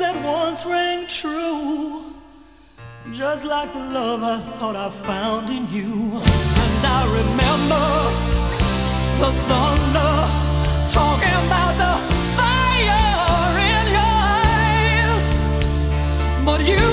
that once rang true, just like the love I thought I found in you. And I remember the thunder talking about the fire in your eyes, but you